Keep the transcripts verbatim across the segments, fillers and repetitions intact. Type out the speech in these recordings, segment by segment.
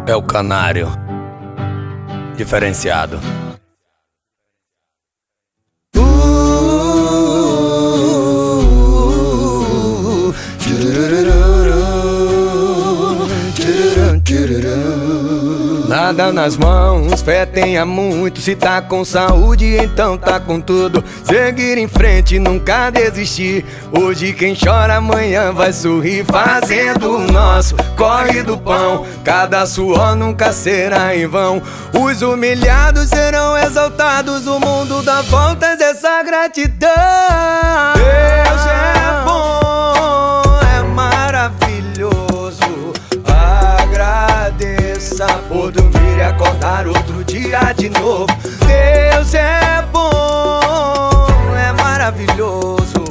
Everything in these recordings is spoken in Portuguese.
É o canário diferenciado. Nada nas mãos, fé tenha muito. Se tá com saúde, então tá com tudo. Seguir em frente, nunca desistir. Hoje quem chora, amanhã vai sorrir. Fazendo o nosso corre do pão. Cada suor nunca será em vão. Os humilhados serão exaltados. O mundo dá voltas, essa gratidão. Deus é bom, é maravilhoso. Agradeça por dormir e acordar outro dia de novo. Deus é bom, é maravilhoso.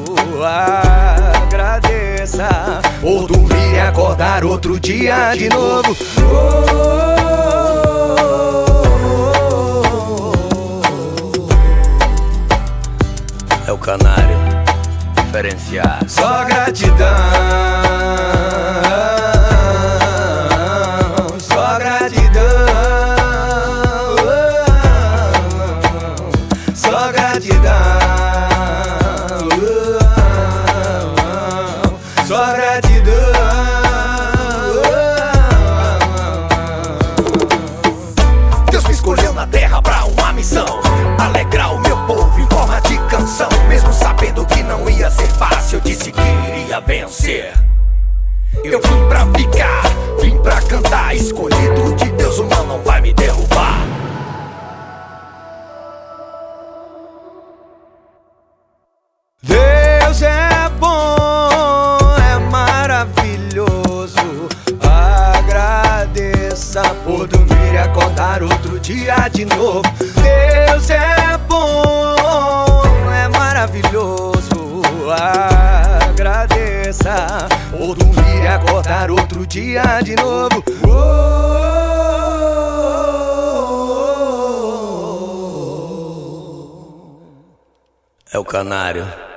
Agradeça por dormir e acordar outro dia de novo. É o canário diferenciado. Só gratidão. Só gratidão, só gratidão. Deus me escolheu na terra pra uma missão: alegrar o meu povo em forma de canção. Mesmo sabendo que não ia ser fácil, eu disse que iria vencer. Eu vim pra ficar, vim pra cantar. Escolhido de Deus, o mal não vai me derrubar. Deus é bom, é maravilhoso. Agradeça por dormir e acordar outro dia de novo. Deus é bom, é maravilhoso. Agradeça por dormir e acordar outro dia de novo. É o canário.